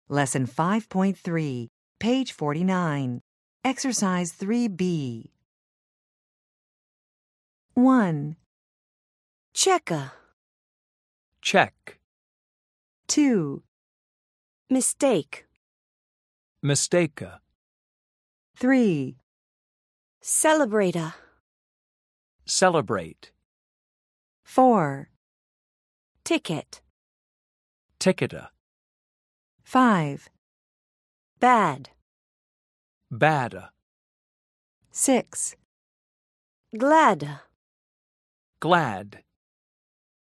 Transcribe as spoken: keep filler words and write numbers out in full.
Lesson five point three, page forty-nine. Exercise three B. one. Checka. Check. two. Mistake. Mistake-a. three. Celebrate-a. Celebrate. four. Ticket. Ticket-a. five. Bad. Bad-a. six. Glad. Glad.